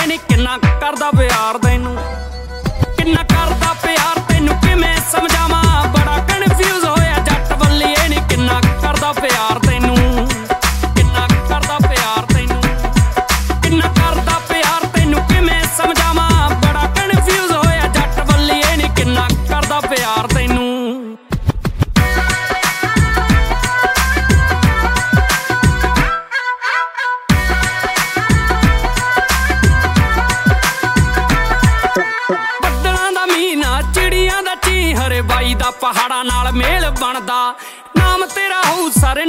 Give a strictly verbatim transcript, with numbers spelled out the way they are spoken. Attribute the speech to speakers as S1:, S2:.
S1: ਨੀ ਕਿੰਨਾ ਕਰਦਾ ਪਿਆਰ ਤੈਨੂੰ, ਕਿੰਨਾ ਕਰਦਾ ਪਿਆਰ ਤੈਨੂੰ ਕਿਵੇਂ ਸਮਝਾਵਾਂ। ਬੜਾ ਕਨਫਿਊਜ਼ ਹੋਇਆ ਜੱਟ ਬੱਲੀਏ ਨੀ ਕਿੰਨਾ ਕਰਦਾ ਪਿਆਰ ਤੈਨੂੰ, ਕਿੰਨਾ ਕਰਦਾ ਪਿਆਰ ਤੈਨੂੰ, ਕਿੰਨਾ ਕਰਦਾ ਪਿਆਰ ਤੈਨੂੰ ਕਿਵੇਂ ਸਮਝਾਵਾਂ। ਬੜਾ ਕਨਫਿਊਜ਼ ਹੋਇਆ ਜੱਟ ਬੱਲੀਏ ਨੀ ਕਿੰਨਾ ਕਰਦਾ ਪਿਆਰ ਤੈਨੂੰ। ਚਿੜੀਆਂ ਦਾ ਚੀਂ ਹਰੇ ਬਾਈ ਦਾ ਪਹਾੜਾਂ ਨਾਲ ਮੇਲ ਬਣਦਾ, ਨਾਮ ਤੇਰਾ ਹੋਊ ਸਾਰੇ